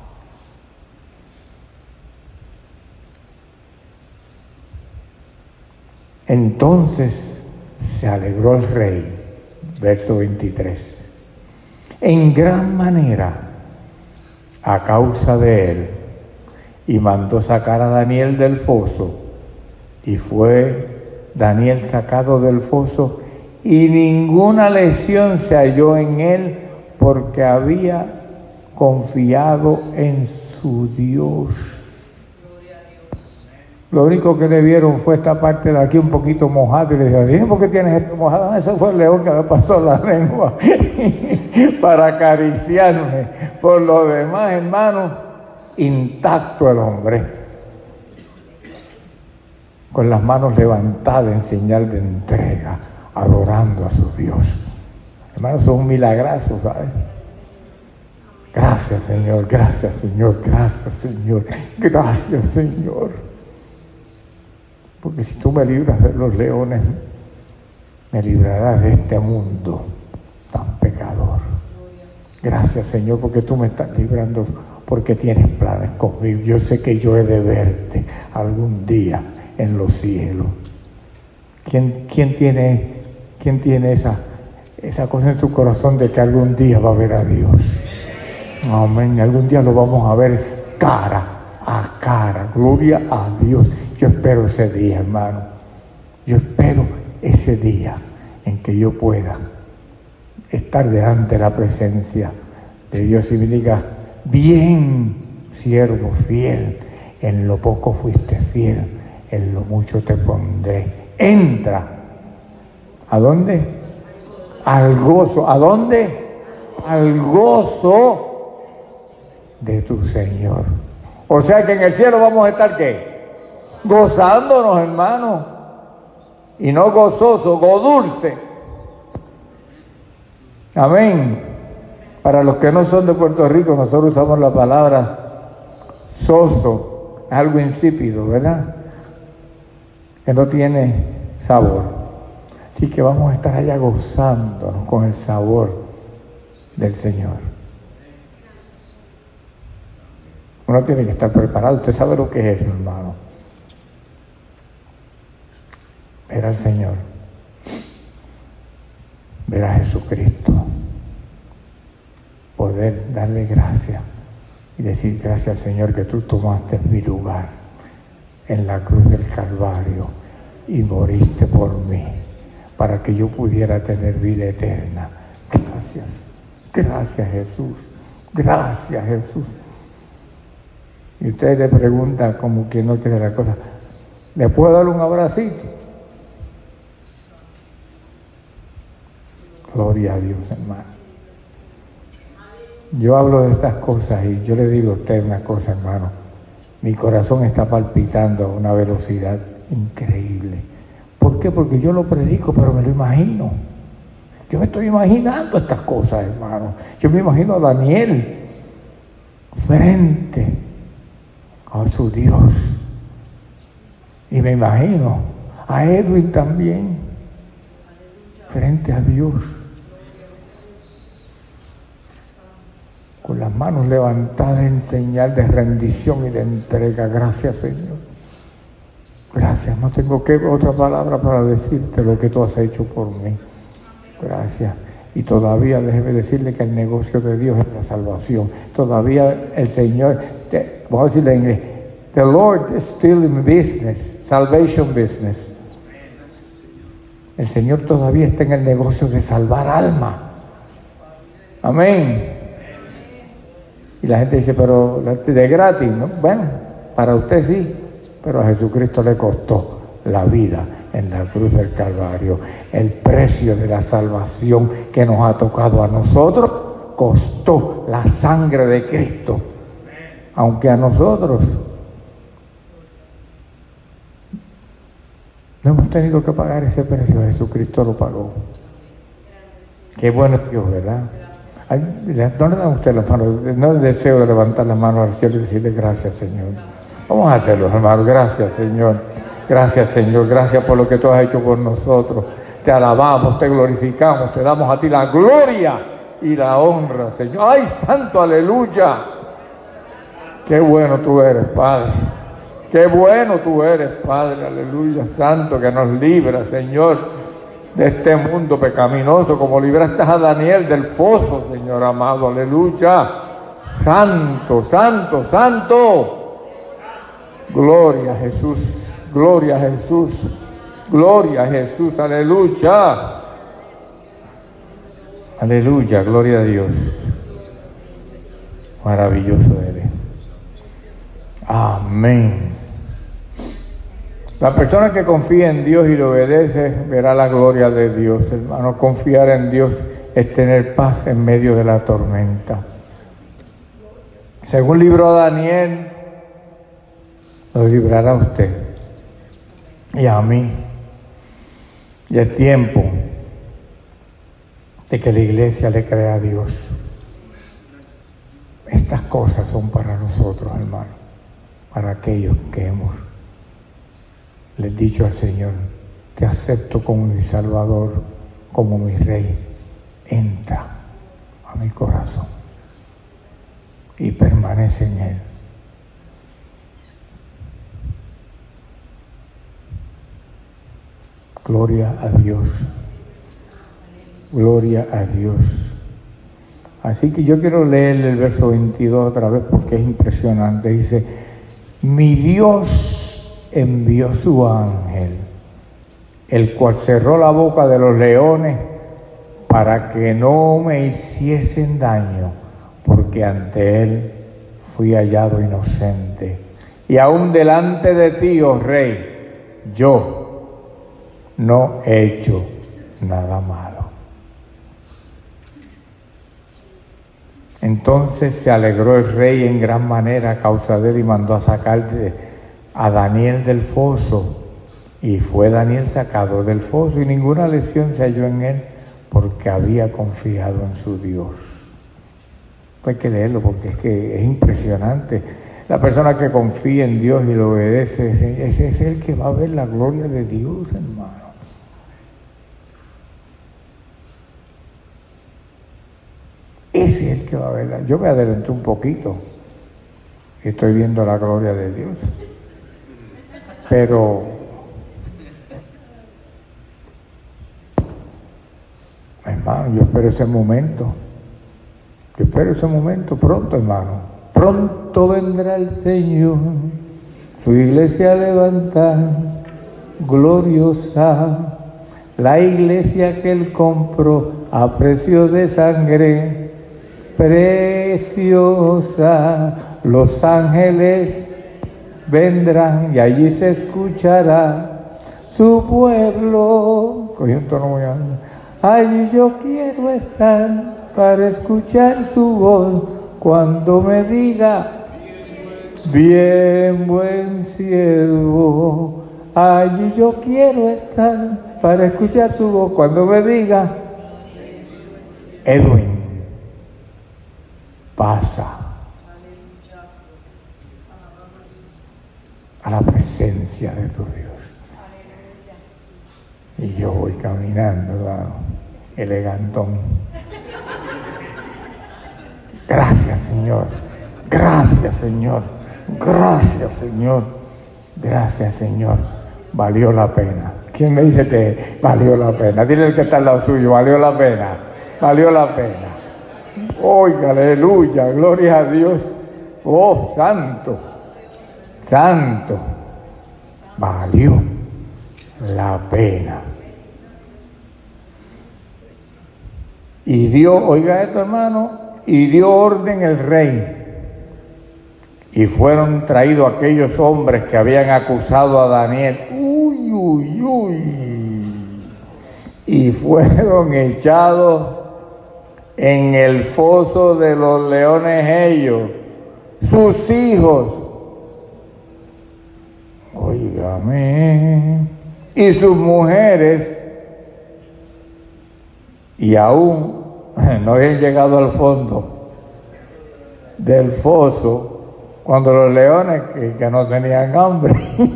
Entonces se alegró el rey, verso 23, en gran manera a causa de él, y mandó sacar a Daniel del foso. Y fue Daniel sacado del foso, y ninguna lesión se halló en él, porque había confiado en su Dios. Lo único que le vieron fue esta parte de aquí un poquito mojada, y le dijeron, ¿por qué tienes esto mojado? Ah, ese fue el león que me pasó la lengua para acariciarme. Por lo demás, hermano, intacto el hombre, con las manos levantadas en señal de entrega, adorando a su Dios. Hermanos, son un milagrazo, ¿sabes? Gracias, Señor, gracias, Señor, gracias, Señor, gracias, Señor. Porque si tú me libras de los leones, me librarás de este mundo tan pecador. Gracias, Señor, porque tú me estás librando, porque tienes planes conmigo. Yo sé que yo he de verte algún día en los cielos. ¿Quién tiene esa cosa en su corazón de que algún día va a ver a Dios? Amén. Algún día lo vamos a ver cara a cara gloria a Dios. Yo espero ese día, hermano. Yo espero ese día en que yo pueda estar delante de la presencia de Dios y me diga, bien, siervo fiel, en lo poco fuiste fiel, en lo mucho te pondré. Entra. ¿A dónde? Al gozo. ¿A dónde? Al gozo de tu Señor. O sea que en el cielo vamos a estar, ¿qué? Gozándonos, hermano. Y no gozoso, godulce. Amén. Para los que no son de Puerto Rico, nosotros usamos la palabra soso, algo insípido, ¿verdad? Que no tiene sabor. Así que vamos a estar allá gozándonos con el sabor del Señor. Uno tiene que estar preparado. Usted sabe lo que es eso, hermano. Ver al Señor. Ver a Jesucristo. Poder darle gracias y decir gracias, Señor, que tú tomaste mi lugar en la cruz del Calvario y moriste por mí para que yo pudiera tener vida eterna. Gracias, gracias Jesús, gracias Jesús. Y usted le pregunta como quien no quiere la cosa, ¿le puedo dar un abracito? Gloria a Dios, hermano. Yo hablo de estas cosas y yo le digo a usted una cosa, hermano. Mi corazón está palpitando a una velocidad increíble. ¿Por qué? Porque yo lo predico, pero me lo imagino. Yo me estoy imaginando estas cosas, hermano. Yo me imagino a Daniel frente a su Dios. Y me imagino a Edwin también frente a Dios. Con las manos levantadas en señal de rendición y de entrega. Gracias, Señor. Gracias. No tengo otra palabra para decirte lo que tú has hecho por mí. Gracias. Y todavía déjeme decirle que el negocio de Dios es la salvación. Todavía el Señor, vamos a decirle en inglés, the Lord is still in business, salvation business. El Señor todavía está en el negocio de salvar almas. Amén. Y la gente dice, pero de gratis, ¿no? Bueno, para usted sí, pero a Jesucristo le costó la vida en la cruz del Calvario. El precio de la salvación que nos ha tocado a nosotros costó la sangre de Cristo. Aunque a nosotros no hemos tenido que pagar ese precio, Jesucristo lo pagó. Qué bueno es Dios, ¿verdad? ¿No le dan usted las manos? No deseo de levantar las manos al cielo y decirle gracias, Señor. Vamos a hacerlo, hermanos. Gracias, Señor. Gracias, Señor. Gracias por lo que tú has hecho por nosotros. Te alabamos, te glorificamos, te damos a ti la gloria y la honra, Señor. ¡Ay, santo, aleluya! Qué bueno tú eres, Padre. Qué bueno tú eres, Padre, aleluya, santo, que nos libra, Señor, de este mundo pecaminoso, como libraste a Daniel del foso, Señor amado, aleluya. Santo, santo, santo. Gloria a Jesús, gloria a Jesús, gloria a Jesús, aleluya. Aleluya, gloria a Dios. Maravilloso eres. Amén. La persona que confía en Dios y le obedece verá la gloria de Dios, hermano. Confiar en Dios es tener paz en medio de la tormenta. Según el libro de Daniel, lo librará a usted y a mí. Y es tiempo de que la iglesia le crea a Dios. Estas cosas son para nosotros, hermano, para aquellos que hemos le he dicho al Señor, te acepto como mi Salvador, como mi Rey. Entra a mi corazón y permanece en él. Gloria a Dios. Gloria a Dios. Así que yo quiero leer el verso 22 otra vez porque es impresionante. Dice, mi Dios envió su ángel, el cual cerró la boca de los leones para que no me hiciesen daño, porque ante él fui hallado inocente. Y aún delante de ti, oh rey, yo no he hecho nada malo. Entonces se alegró el rey en gran manera a causa de él y mandó a sacar a Daniel del foso. Y fue Daniel sacado del foso y ninguna lesión se halló en él porque había confiado en su Dios. Hay que leerlo porque es que es impresionante. La persona que confía en Dios y lo obedece, ese es el que va a ver la gloria de Dios, hermano. Ese es el que va a verla. Yo me adelanté un poquito y estoy viendo la gloria de Dios. Pero hermano, yo espero ese momento. Yo espero ese momento pronto, hermano. Pronto vendrá el Señor, su iglesia a levantar, gloriosa, la iglesia que Él compró a precio de sangre, preciosa. Los ángeles vendrán y allí se escuchará su pueblo. Cogí un tono muy alto. Allí yo quiero estar para escuchar su voz cuando me diga, bien buen siervo. Allí yo quiero estar para escuchar su voz cuando me diga, Edwin, pasa a la presencia de tu Dios. Y yo voy caminando, elegantón. Gracias, Señor. Gracias, Señor. Gracias, Señor. Gracias, Señor. Valió la pena. ¿Quién me dice que valió la pena? Dile al que está al lado suyo, valió la pena. Valió la pena. Oiga, aleluya, gloria a Dios. Oh, santo, santo. Valió la pena. Y dio, oiga esto, hermano, y dio orden el rey. Y fueron traídos aquellos hombres que habían acusado a Daniel. Uy, uy, uy. Y fueron echados en el foso de los leones ellos, sus hijos. Óigame. Y sus mujeres. Y aún no habían llegado al fondo del foso cuando los leones que no tenían hambre,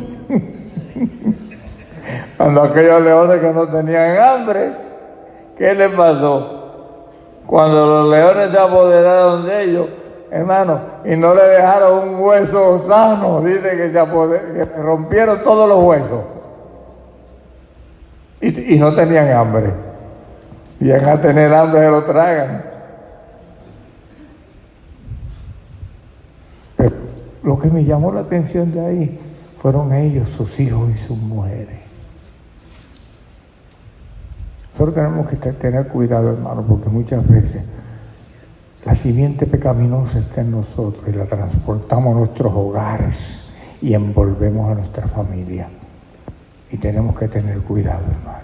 cuando aquellos leones que no tenían hambre, ¿qué les pasó? Cuando los leones se apoderaron de ellos, hermano, y no le dejaron un hueso sano, dice que que rompieron todos los huesos y no tenían hambre. Llegan a tener hambre, se lo tragan. Pero lo que me llamó la atención de ahí fueron ellos, sus hijos y sus mujeres. Nosotros tenemos que tener cuidado, hermano, porque muchas veces la simiente pecaminosa está en nosotros y la transportamos a nuestros hogares y envolvemos a nuestra familia. Y tenemos que tener cuidado, hermano.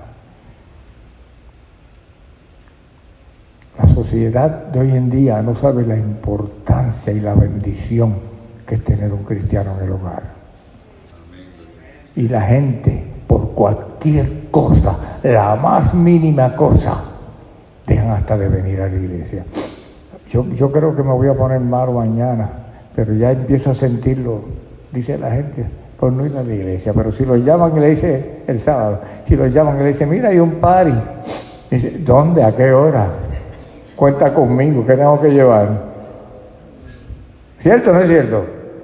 La sociedad de hoy en día no sabe la importancia y la bendición que es tener un cristiano en el hogar. Y la gente, por cualquier cosa, la más mínima cosa, dejan hasta de venir a la iglesia. Yo creo que me voy a poner malo mañana, pero ya empiezo a sentirlo, dice la gente, por no ir a la iglesia. Pero si lo llaman y le dice el sábado, si lo llaman y le dice, mira, hay un party. Dice, ¿dónde? ¿A qué hora? Cuenta conmigo, ¿qué tengo que llevar? ¿Cierto o no es cierto?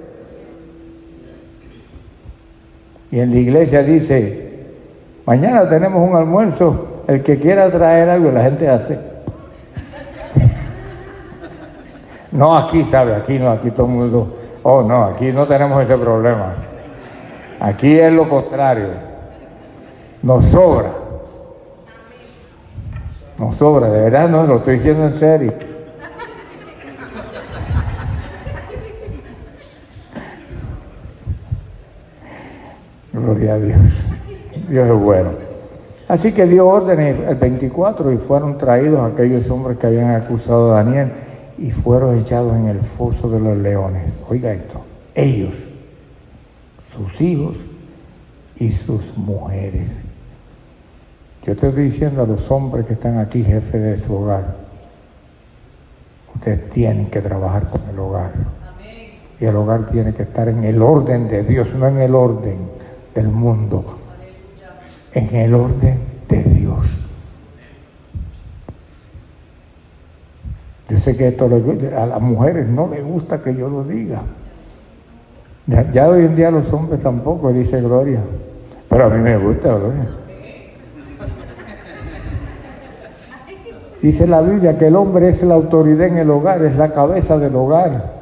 Y en la iglesia dice, mañana tenemos un almuerzo, el que quiera traer algo, la gente hace. No aquí, ¿sabe? Aquí no, aquí todo el mundo, Oh, no, aquí no tenemos ese problema. Aquí es lo contrario. Nos sobra. Nos sobra, de verdad, no, lo estoy diciendo en serio. Gloria a Dios. Dios es bueno. Así que dio orden el 24 y fueron traídos aquellos hombres que habían acusado a Daniel y fueron echados en el foso de los leones. Oiga esto, ellos, sus hijos y sus mujeres. Yo te estoy diciendo a los hombres que están aquí, jefes de su hogar, ustedes tienen que trabajar con el hogar. Amén. Y el hogar tiene que estar en el orden de Dios, no en el orden del mundo. En el orden de Dios. Yo sé que esto a las mujeres no les gusta que yo lo diga. Ya hoy en día a los hombres tampoco, dice Gloria. Pero a mí me gusta, Gloria. Dice la Biblia que el hombre es la autoridad en el hogar, es la cabeza del hogar.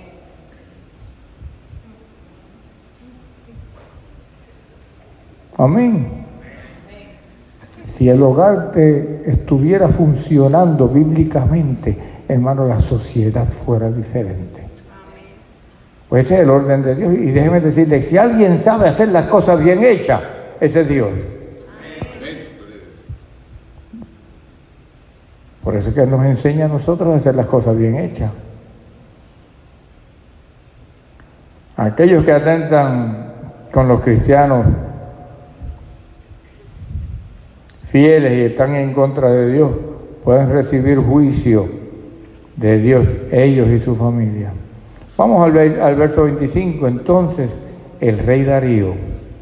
Amén. Si el hogar estuviera funcionando bíblicamente, hermano, la sociedad fuera diferente. Pues ese es el orden de Dios. Y déjeme decirle, si alguien sabe hacer las cosas bien hechas, ese es Dios. Por eso es que nos enseña a nosotros a hacer las cosas bien hechas. Aquellos que atentan con los cristianos fieles y están en contra de Dios, pueden recibir juicio de Dios, ellos y su familia. Vamos al verso 25. Entonces el rey Darío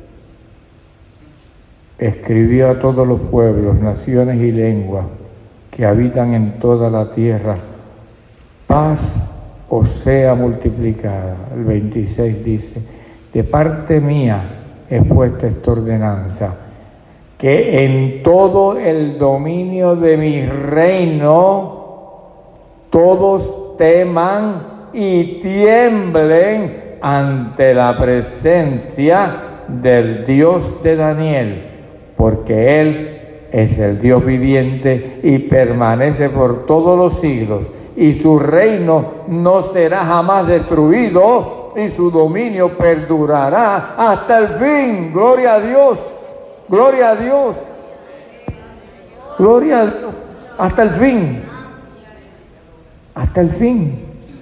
escribió a todos los pueblos, naciones y lenguas que habitan en toda la tierra: paz os sea multiplicada. El 26 dice: de parte mía he puesto esta ordenanza, que en todo el dominio de mi reino todos teman y tiemblen ante la presencia del Dios de Daniel, porque Él es el Dios viviente y permanece por todos los siglos, y su reino no será jamás destruido, y su dominio perdurará hasta el fin. Gloria a Dios, gloria a Dios, gloria a Dios, hasta el fin, hasta el fin.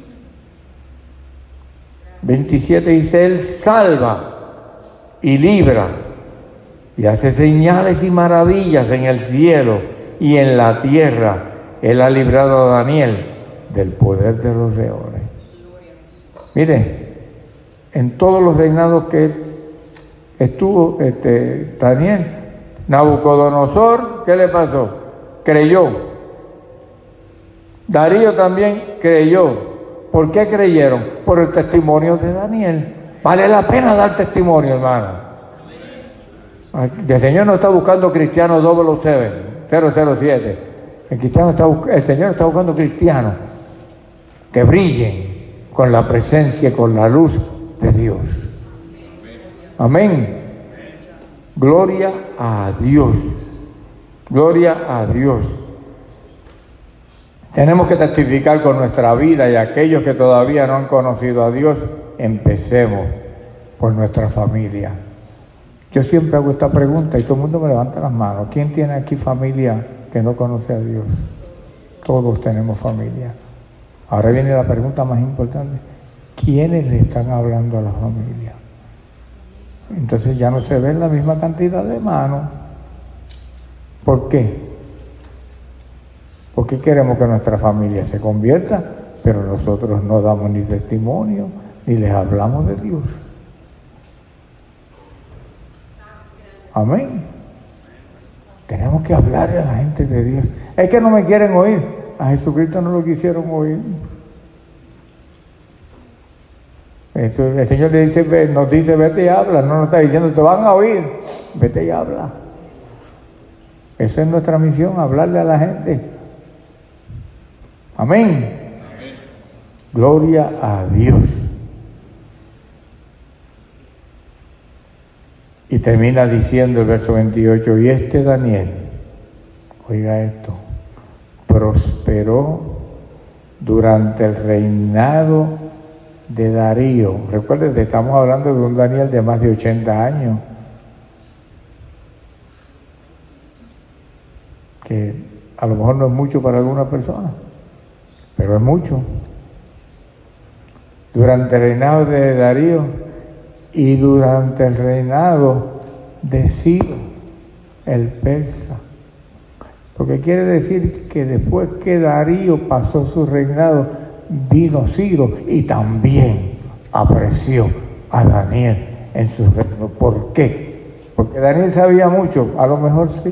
27 dice: Él salva y libra y hace señales y maravillas en el cielo y en la tierra. Él ha librado a Daniel del poder de los leones. Mire, en todos los reinados que estuvo Daniel, Nabucodonosor, ¿qué le pasó? Creyó. Darío también creyó. ¿Por qué creyeron? Por el testimonio de Daniel. Vale la pena dar testimonio, hermano. El Señor no está buscando cristianos 007. El Señor está buscando cristianos que brillen con la presencia y con la luz de Dios. Amén. Gloria a Dios. Gloria a Dios. Tenemos que testificar con nuestra vida, y aquellos que todavía no han conocido a Dios, empecemos por nuestra familia. Yo siempre hago esta pregunta y todo el mundo me levanta las manos. ¿Quién tiene aquí familia que no conoce a Dios? Todos tenemos familia. Ahora viene la pregunta más importante: ¿quiénes le están hablando a la familia? Entonces ya no se ven la misma cantidad de manos. ¿Por qué? Porque queremos que nuestra familia se convierta, pero nosotros no damos ni testimonio, ni les hablamos de Dios. Amén. Tenemos que hablarle a la gente de Dios. Es que no me quieren oír. A Jesucristo no lo quisieron oír. El Señor nos dice, vete y habla. No nos está diciendo, te van a oír. Vete y habla. Esa es nuestra misión, hablarle a la gente. Amén. Amén. Gloria a Dios. Y termina diciendo el verso 28, y este Daniel, oiga esto, prosperó durante el reinado de Darío. Recuerden que estamos hablando de un Daniel de más de 80 años, que a lo mejor no es mucho para alguna persona, pero es mucho. Durante el reinado de Darío y durante el reinado de Ciro, el persa. Porque quiere decir que después que Darío pasó su reinado, vino Ciro y también apreció a Daniel en su reino. ¿Por qué? Porque Daniel sabía mucho, a lo mejor sí,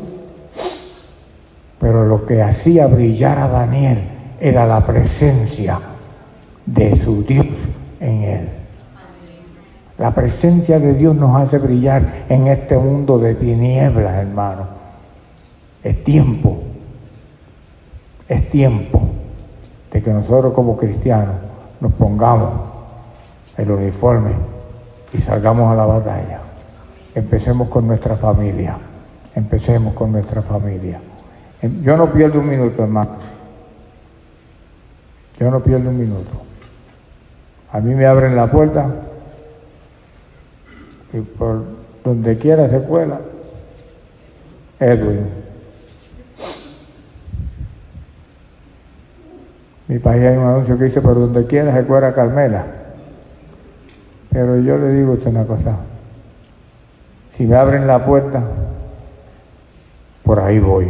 pero lo que hacía brillar a Daniel era la presencia de su Dios en él. La presencia de Dios nos hace brillar en este mundo de tinieblas, hermano. Es tiempo de que nosotros como cristianos nos pongamos el uniforme y salgamos a la batalla. Empecemos con nuestra familia. Yo no pierdo un minuto, hermano. Yo no pierdo un minuto. A mí me abren la puerta y por donde quiera se cuela Edwin. En mi país hay un anuncio que dice por donde quiera se cuela Carmela. Pero yo le digo usted una cosa. Si me abren la puerta, por ahí voy.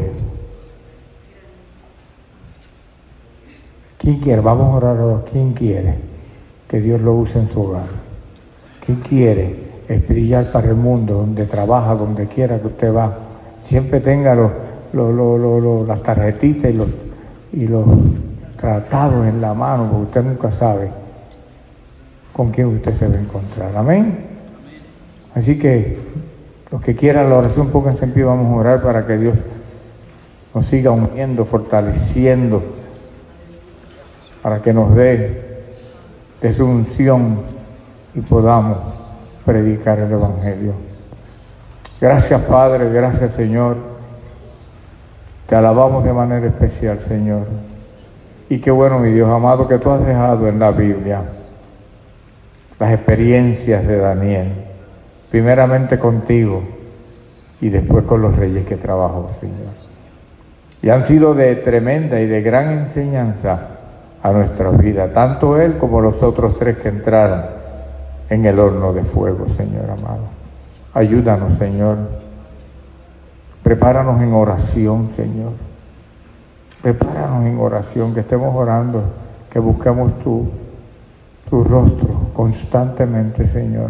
¿Quién quiere? Vamos a orar ahora. ¿Quién quiere que Dios lo use en su hogar? ¿Quién quiere brillar para el mundo, donde trabaja, donde quiera que usted va? Siempre tenga las tarjetitas y los tratados en la mano, porque usted nunca sabe con quién usted se va a encontrar. Amén. Así que los que quieran la oración, pónganse en pie, vamos a orar para que Dios nos siga uniendo, fortaleciendo, para que nos dé de su unción y podamos predicar el Evangelio. Gracias, Padre, gracias, Señor. Te alabamos de manera especial, Señor. Y qué bueno, mi Dios amado, que tú has dejado en la Biblia las experiencias de Daniel, primeramente contigo y después con los reyes que trabajó, Señor. Y han sido de tremenda y de gran enseñanza a nuestras vidas, tanto él como los otros tres que entraron en el horno de fuego, Señor amado. Ayúdanos, Señor. Prepáranos en oración, Señor. Prepáranos en oración, que estemos orando, que busquemos tu rostro constantemente, Señor.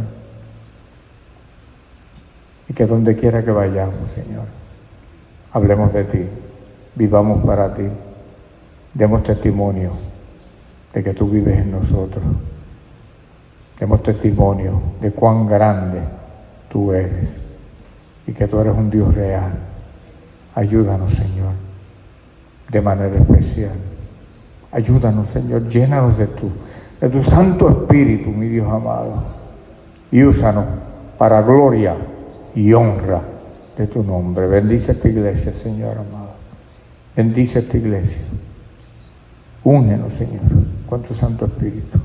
Y que donde quiera que vayamos, Señor, hablemos de ti, vivamos para ti, demos testimonio de que tú vives en nosotros. Demos testimonio de cuán grande tú eres y que tú eres un Dios real. Ayúdanos, Señor, de manera especial. Ayúdanos, Señor, llénanos de tu Santo Espíritu, mi Dios amado, y úsanos para gloria y honra de tu nombre. Bendice esta iglesia, Señor amado. Bendice esta iglesia. Úngenos, Señor, con tu Santo Espíritu.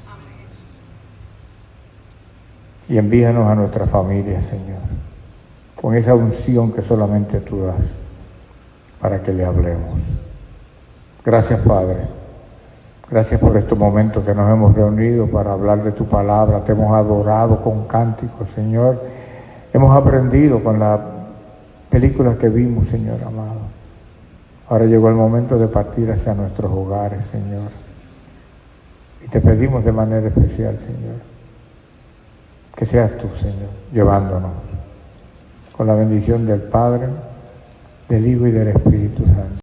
Y envíanos a nuestra familia, Señor, con esa unción que solamente tú das, para que le hablemos. Gracias, Padre. Gracias por estos momentos que nos hemos reunido para hablar de tu palabra. Te hemos adorado con cánticos, Señor. Hemos aprendido con la película que vimos, Señor amado. Ahora llegó el momento de partir hacia nuestros hogares, Señor. Y te pedimos de manera especial, Señor, que seas tú, Señor, llevándonos con la bendición del Padre, del Hijo y del Espíritu Santo.